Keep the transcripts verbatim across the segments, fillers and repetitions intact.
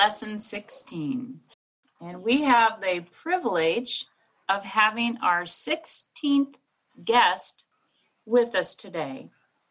Lesson sixteen. And we have the privilege of having our sixteenth guest with us today.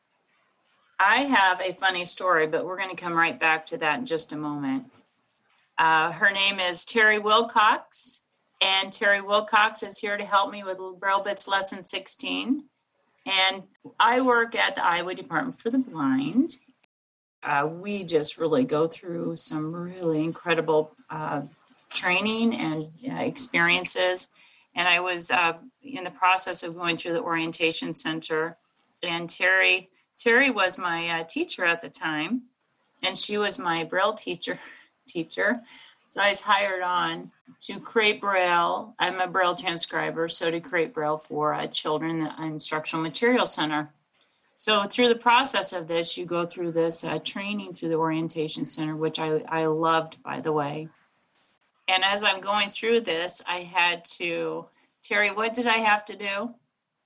I have a funny story, but we're going to come right back to that in just a moment. Uh, her name is Terry Wilcox, and Terry Wilcox is here to help me with Braille Bits Lesson sixteen. And I work at the Iowa Department for the Blind. Uh, we just really go through some really incredible uh, training and uh, experiences. And I was uh, in the process of going through the orientation center, and Terry Terry was my uh, teacher at the time, and she was my Braille teacher. teacher. So I was hired on to create Braille. I'm a Braille transcriber, so to create Braille for uh, children in the Instructional Material Center. So through the process of this, you go through this uh, training through the Orientation Center, which I, I loved, by the way. And as I'm going through this, I had to, Terry, what did I have to do?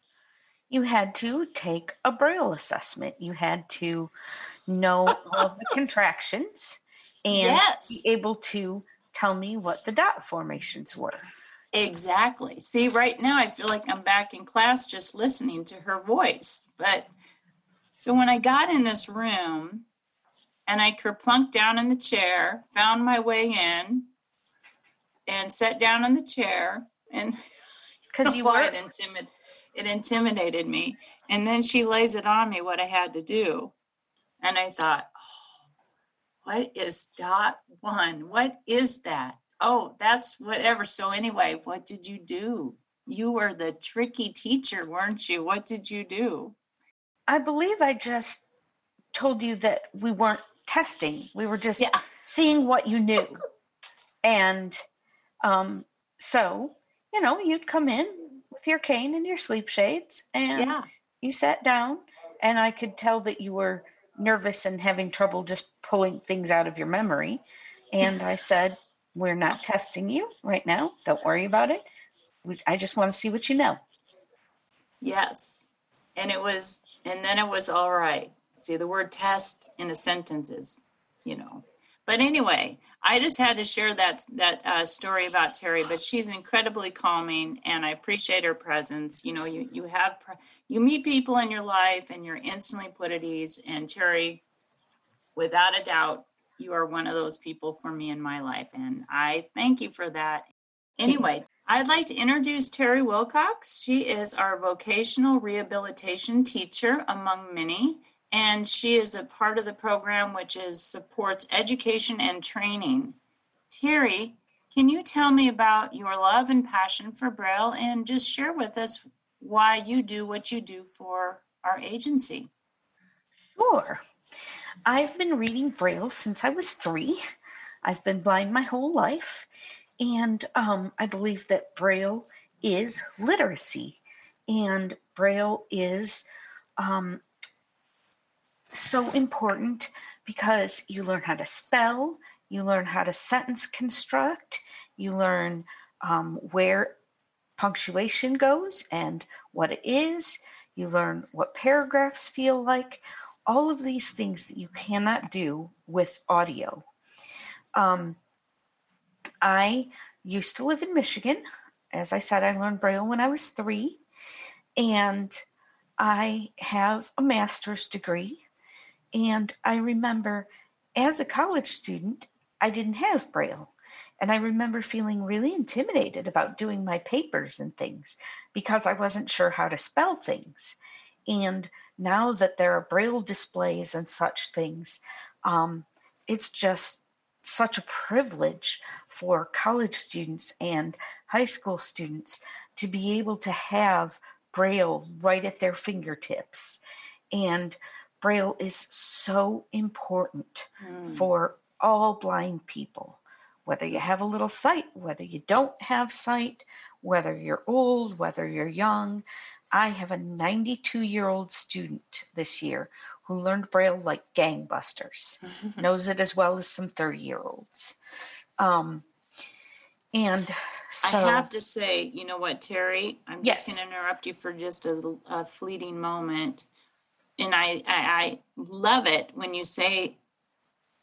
You had to take a Braille assessment. You had to know all the contractions and yes. be able to tell me what the dot formations were. Exactly. See, right now I feel like I'm back in class just listening to her voice. But so when I got in this room and I kerplunked down in the chair, found my way in, and sat down in the chair, and because you were it, intimid- it intimidated me. And then she lays it on me what I had to do. And I thought, what is dot one? What is that? Oh, that's whatever. So anyway, what did you do? You were the tricky teacher, weren't you? What did you do? I believe I just told you that we weren't testing. We were just yeah. seeing what you knew. And um, so, you know, you'd come in with your cane and your sleep shades, and yeah. you sat down, and I could tell that you were nervous and having trouble just pulling things out of your memory. And I said, we're not testing you right now. Don't worry about it. We, I just want to see what you know. Yes. And it was, and then it was all right. See, the word test in a sentence is, you know. But anyway, I just had to share that that uh, story about Terry, but she's incredibly calming, and I appreciate her presence. You know, you, you have, you meet people in your life, and you're instantly put at ease, and Terry, without a doubt, you are one of those people for me in my life, and I thank you for that. Anyway, I'd like to introduce Terry Wilcox. She is our vocational rehabilitation teacher, among many, and she is a part of the program which is supports education and training. Terry, can you tell me about your love and passion for Braille, and just share with us why you do what you do for our agency? Sure. I've been reading Braille since I was three. I've been blind my whole life, and um, I believe that Braille is literacy, and Braille is um, so important because you learn how to spell, you learn how to sentence construct, you learn um, where punctuation goes and what it is, you learn what paragraphs feel like, all of these things that you cannot do with audio. Um, I used to live in Michigan. As I said, I learned Braille when I was three, and I have a master's degree. And I remember as a college student, I didn't have Braille. And I remember feeling really intimidated about doing my papers and things because I wasn't sure how to spell things. And now that there are Braille displays and such things, um, it's just such a privilege for college students and high school students to be able to have Braille right at their fingertips. And Braille is so important mm. for all blind people, whether you have a little sight, whether you don't have sight, whether you're old, whether you're young. I have a ninety-two-year-old student this year who learned Braille like gangbusters, knows it as well as some thirty-year-olds. Um, and so, I have to say, you know what, Terry? I'm yes. just going to interrupt you for just a, a fleeting moment. And I, I, I love it when you say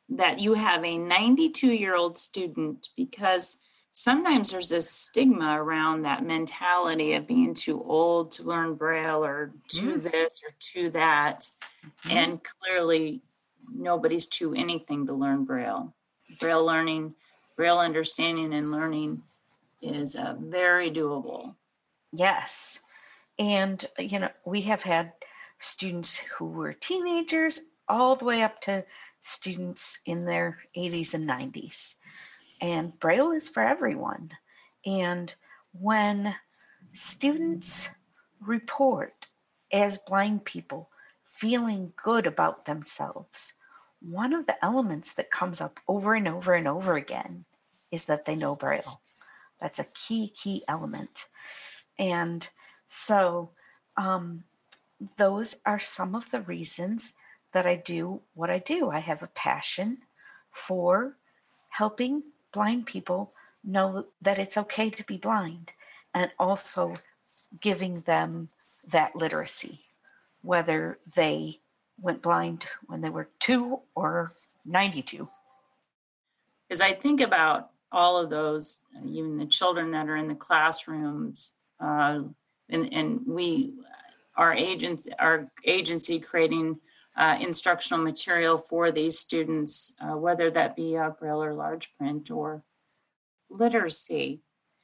that you have a ninety-two-year-old student, because sometimes there's this stigma around that mentality of being too old to learn Braille or too Mm. this or too that. Mhm. And clearly, nobody's too anything to learn Braille. Braille learning, Braille understanding and learning is uh, very doable. Yes. And, you know, we have had students who were teenagers all the way up to students in their eighties and nineties. And Braille is for everyone. And when students report as blind people feeling good about themselves, one of the elements that comes up over and over and over again is that they know Braille. That's a key, key element. And so um, those are some of the reasons that I do what I do. I have a passion for helping blind people know that it's okay to be blind, and also giving them that literacy, whether they went blind when they were two or ninety-two. Because I think about all of those, even the children that are in the classrooms, uh, and, and we, our agency, our agency creating uh, instructional material for these students, uh, whether that be uh, Braille or large print or literacy.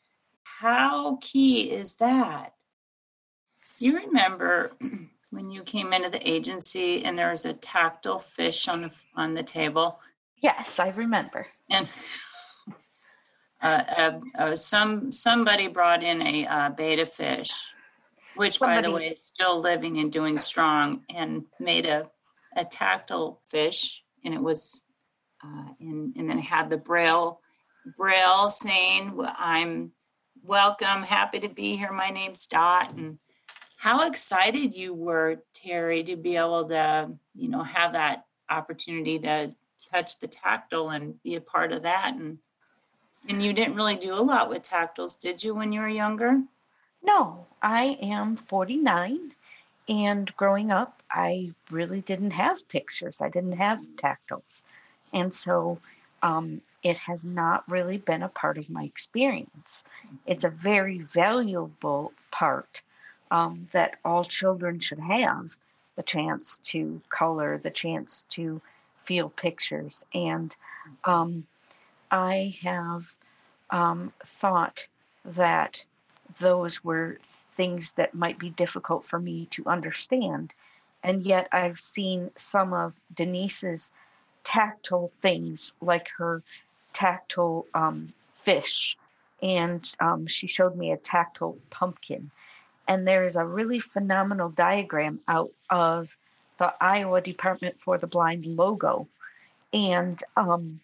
How key is that? You remember when you came into the agency and there was a tactile fish on the on the table? Yes, I remember. And uh, uh, uh, some somebody brought in a uh, beta fish, which, Somebody, by the way, is still living and doing strong, and made a, a tactile fish, and it was, uh, in, and then it had the braille braille saying, "I'm welcome, happy to be here. My name's Dot." And how excited you were, Terry, to be able to, you know, have that opportunity to touch the tactile and be a part of that. And and you didn't really do a lot with tactiles, did you, when you were younger? No, I am forty-nine, and growing up, I really didn't have pictures. I didn't have tactiles. And so um, it has not really been a part of my experience. It's a very valuable part um, that all children should have, the chance to color, the chance to feel pictures. And um, I have um, thought that those were things that might be difficult for me to understand. And yet I've seen some of Denise's tactile things, like her tactile um, fish, and um, she showed me a tactile pumpkin. And there is a really phenomenal diagram out of the Iowa Department for the Blind logo. And um,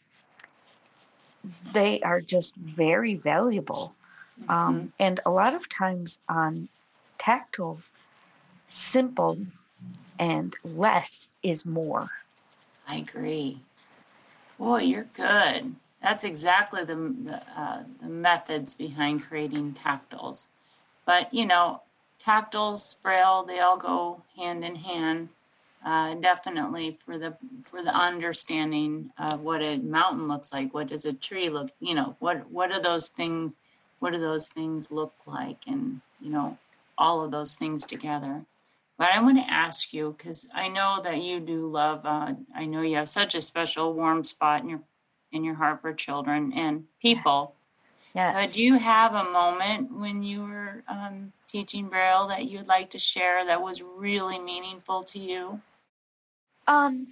they are just very valuable. Mm-hmm. Um, and a lot of times on tactiles, simple and less is more. I agree. Boy, you're good. That's exactly the the, uh, the methods behind creating tactiles. But you know, tactiles, Braille, they all go hand in hand. Uh, definitely for the for the understanding of what a mountain looks like. What does a tree look? You know, what what are those things? What do those things look like? And you know, all of those things together. But I want to ask you, because I know that you do love. Uh, I know you have such a special, warm spot in your in your heart for children and people. Yes. Uh, do you have a moment when you were um, teaching Braille that you'd like to share that was really meaningful to you? Um,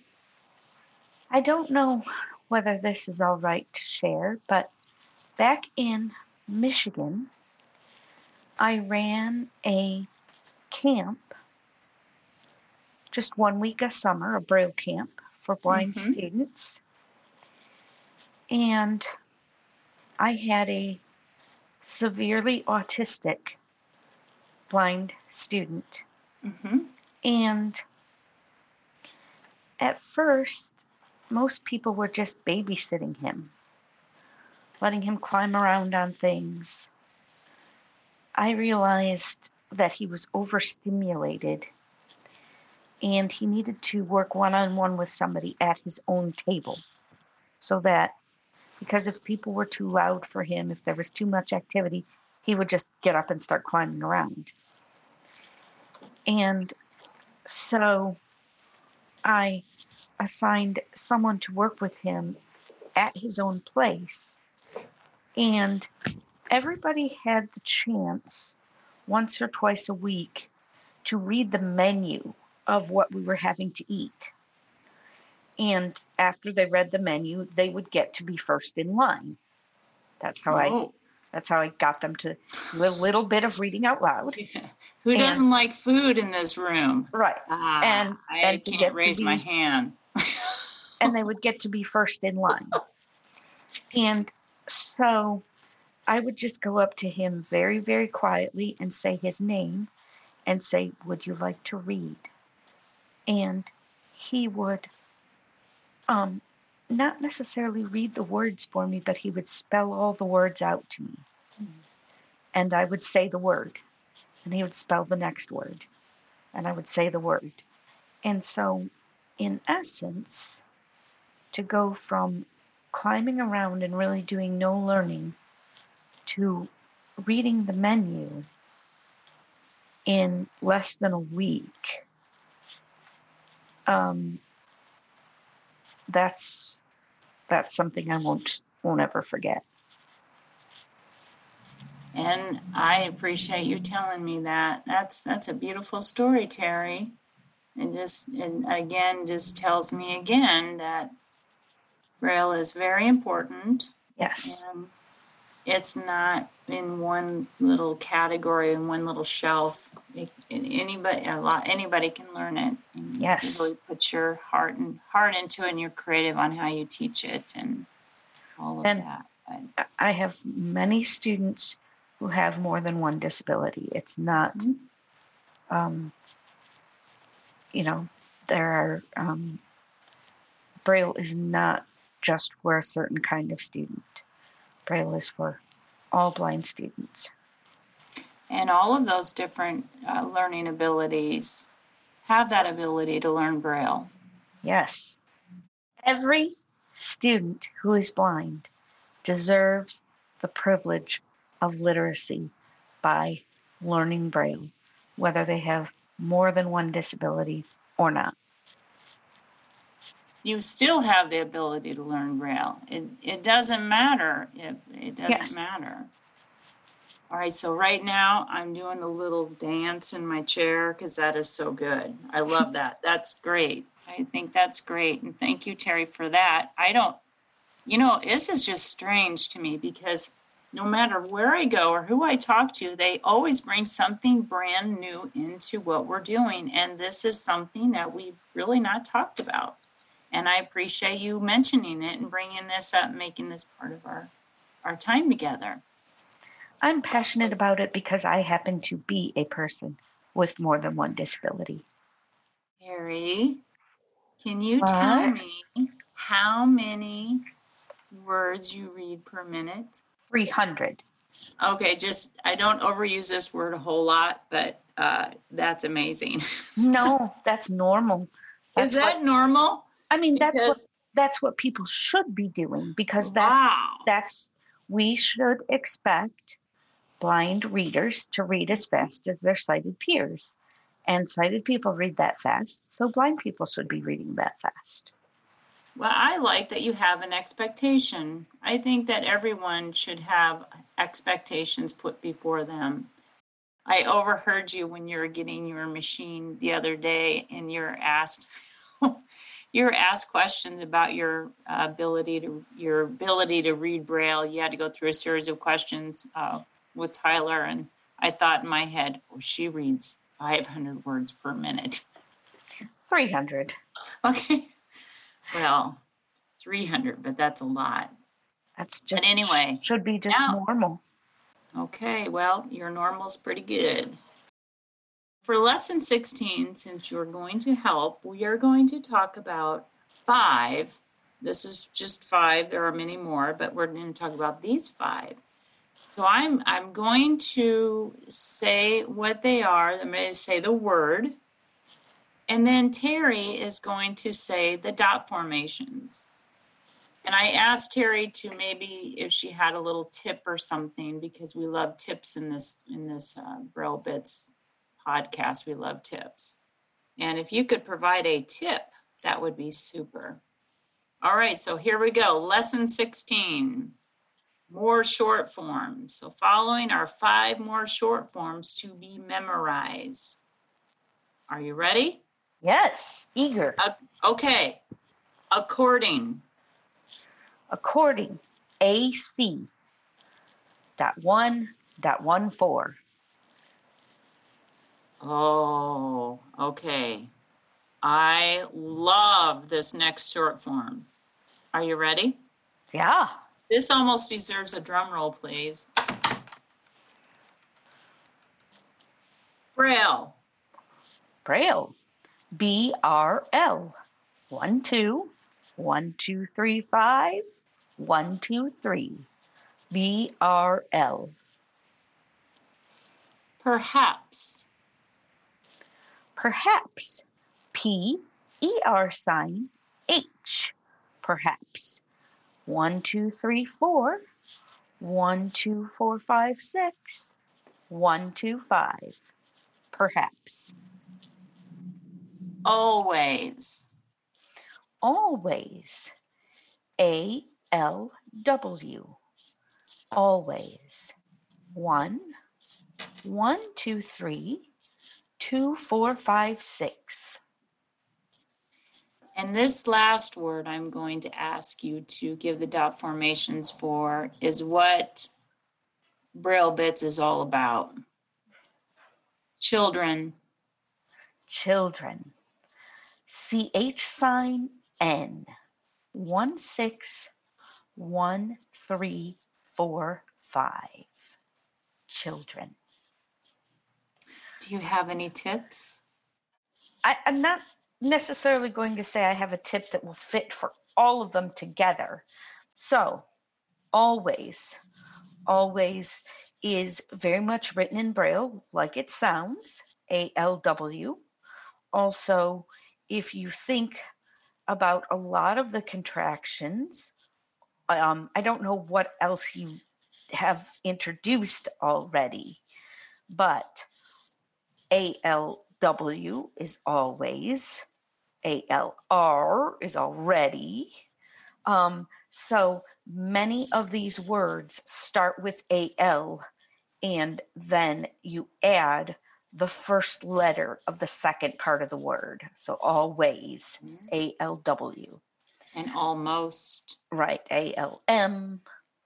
I don't know whether this is all right to share, but back in Michigan, I ran a camp, just one week a summer, a Braille camp for blind Mm-hmm. students. And I had a severely autistic blind student. Mm-hmm. And at first, most people were just babysitting him, letting him climb around on things. I realized that he was overstimulated and he needed to work one-on-one with somebody at his own table. so that, because if people were too loud for him, if there was too much activity, he would just get up and start climbing around. And so I assigned someone to work with him at his own place. And everybody had the chance once or twice a week to read the menu of what we were having to eat. And after they read the menu, they would get to be first in line. That's how Oh. I that's how I got them to do a little bit of reading out loud. Yeah. Who and, doesn't like food in this room? Right. Ah, and I and to can't get raise to be, my hand. And they would get to be first in line. And so I would just go up to him very, very quietly and say his name and say, "Would you like to read?" And he would um, not necessarily read the words for me, but he would spell all the words out to me. Mm-hmm. And I would say the word, and he would spell the next word, and I would say the word. And so, in essence, to go from climbing around and really doing no learning to reading the menu in less than a week, um, that's that's something I won't won't ever forget. And I appreciate you telling me that. That's that's a beautiful story, Terry. And just and again just tells me again that Braille is very important. Yes. And it's not in one little category, in one little shelf. It, anybody, a lot, anybody can learn it. And yes. You really put your heart and heart into it, and you're creative on how you teach it and all of and that. But I have many students who have more than one disability. It's not, mm-hmm. um, you know, there are, um, Braille is not just for a certain kind of student. Braille is for all blind students. And all of those different uh, learning abilities have that ability to learn Braille. Yes. Every student who is blind deserves the privilege of literacy by learning Braille, whether they have more than one disability or not. You still have the ability to learn Braille. It it doesn't matter. It, it doesn't yes. matter. All right, so right now I'm doing a little dance in my chair because that is so good. I love that. That's great. I think that's great. And thank you, Terry, for that. I don't, you know, this is just strange to me because no matter where I go or who I talk to, they always bring something brand new into what we're doing. And this is something that we've really not talked about. And I appreciate you mentioning it and bringing this up, making this part of our, our time together. I'm passionate about it because I happen to be a person with more than one disability. Harry, can you what? tell me how many words you read per minute? three hundred. Okay, just, I don't overuse this word a whole lot, but uh, that's amazing. No, that's normal. That's Is that what, normal? I mean, Because, that's what that's what people should be doing because that's wow. that's we should expect blind readers to read as fast as their sighted peers. And sighted people read that fast, so blind people should be reading that fast. Well, I like that you have an expectation. I think that everyone should have expectations put before them. I overheard you when you were getting your machine the other day, and you're asked, you're asked questions about your uh, ability to your ability to read Braille. You had to go through a series of questions uh, with Tyler, and I thought in my head, oh, she reads five hundred words per minute. three hundred. Okay. Well, three hundred, but that's a lot. That's just, but anyway, should be just now, normal. Okay, well, your normal's pretty good. For lesson sixteen, since you're going to help, we are going to talk about five. This is just five. There are many more, but we're going to talk about these five. So I'm I'm going to say what they are. I'm going to say the word. And then Terry is going to say the dot formations. And I asked Terry to maybe if she had a little tip or something, because we love tips in this in this uh, Braille Bits podcast. We love tips. And if you could provide a tip, that would be super. All right, so here we go. Lesson sixteen, more short forms. So following are five more short forms to be memorized. Are you ready? Yes, eager. Uh, okay. According. According, A C dot one dot one four. Oh, okay. I love this next short form. Are you ready? Yeah. This almost deserves a drum roll, please. Braille. Braille. B R L. One, two, one, two, three, five, one, two, three. B R L. Perhaps. Perhaps. P E R sign H. Perhaps. One, two, three, four. One, two, four, five, six. One, two, five. Perhaps. Always. Always. A L W. Always. One, one, two, three, two, four, five, six. And this last word I'm going to ask you to give the dot formations for is what Braille Bits is all about. Children. Children. C H sign N. One, six, one, three, four, five. Children. Do you have any tips? I, I'm not necessarily going to say I have a tip that will fit for all of them together. So, always, always is very much written in Braille, like it sounds, A L W. Also, if you think about a lot of the contractions, um, I don't know what else you have introduced already, but A L W is always, A L R is already. Um, so many of these words start with A L, and then you add the first letter of the second part of the word. So always, mm-hmm. A L W. And almost. Right, A L M.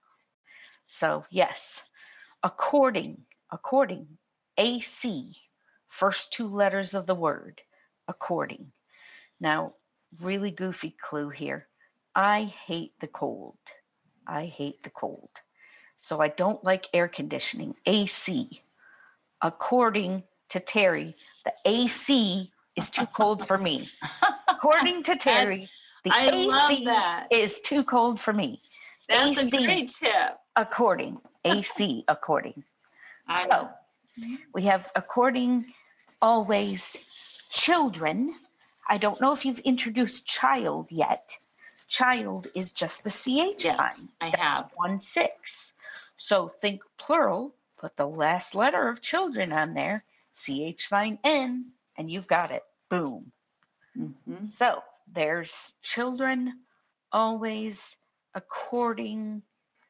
So yes, according, according, A C. First two letters of the word, according. Now, really goofy clue here. I hate the cold. I hate the cold. So I don't like air conditioning. A C. According to Terry, the A C is too cold for me. According to Terry, the I A C love that. is too cold for me. That's A C, a great tip. According. A C, according. I so know. We have according, always, children. I don't know if you've introduced child yet. Child is just the C H yes, sign. I That's have. one six. So think plural, put the last letter of children on there, C H sign N, and you've got it. Boom. Mm-hmm. So there's children, always, according.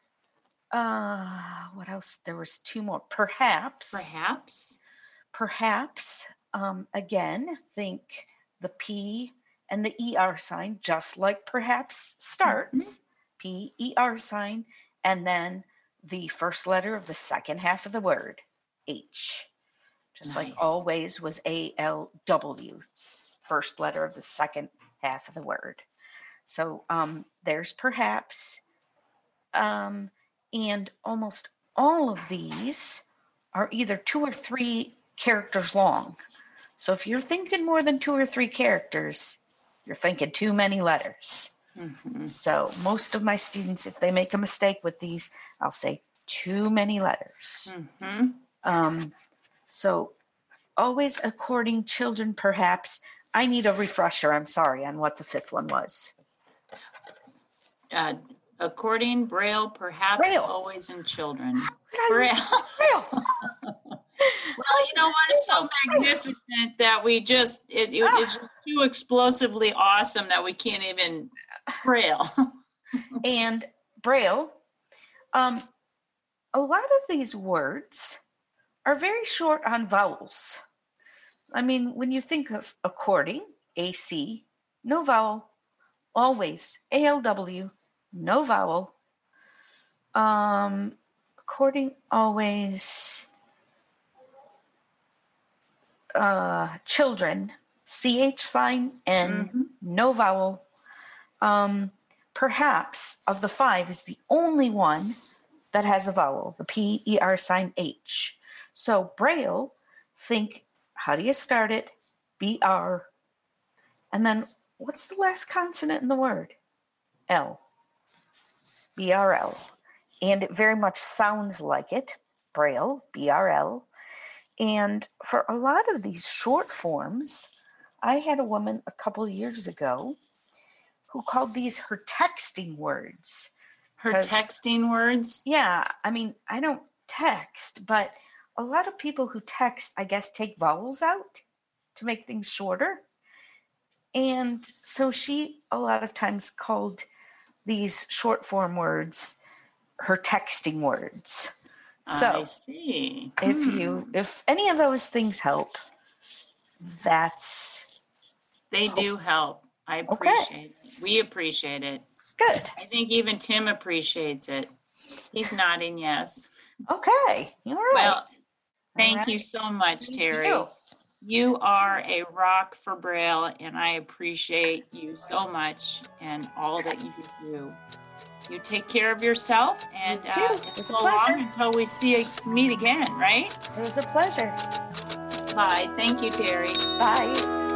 Uh, what else? There was two more. Perhaps. Perhaps. Perhaps. Um, again, think the P and the E R sign, just like perhaps starts. Mm-hmm. P, E R sign, and then the first letter of the second half of the word, H. Just nice. Like always was A L W, first letter of the second half of the word. So um, there's perhaps. Um, and almost all of these are either two or three characters long. So if you're thinking more than two or three characters, you're thinking too many letters. Mm-hmm. So most of my students, if they make a mistake with these, I'll say too many letters. Mm-hmm. Um, so always according, children, perhaps. I need a refresher, I'm sorry, on what the fifth one was. uh, according Braille, perhaps Braille. always in children. Braille. Braille. Well, you know what? It's so magnificent that we just, it, it, it's just too explosively awesome that we can't even Braille. And Braille, um, a lot of these words are very short on vowels. I mean, when you think of according, A C, no vowel. Always, A L W, no vowel. Um, according, always. Uh, children, C H sign, N, Mm-hmm. no vowel. Um, perhaps of the five is the only one that has a vowel, the P E R sign H. So Braille, think, how do you start it? B R. And then what's the last consonant in the word? L. B R L. And it very much sounds like it. Braille, B R L. And for a lot of these short forms, I had a woman a couple of years ago who called these her texting words. Her texting words? Yeah, I mean, I don't text, but a lot of people who text, I guess, take vowels out to make things shorter. And so she a lot of times called these short form words her texting words. So I see. if Hmm. you if any of those things help, that's They do help. I Okay. appreciate it. We appreciate it. good. I think even Tim appreciates it. He's nodding yes. Okay. All right. Well, thank All right. you so much, Thank Terry. you. You are a rock for Braille, and I appreciate you so much and all that you do. You take care of yourself, and You too. uh, It's a it's so pleasure. long until we see meet again, right? It was a pleasure. Bye. Thank you, Terry. Bye.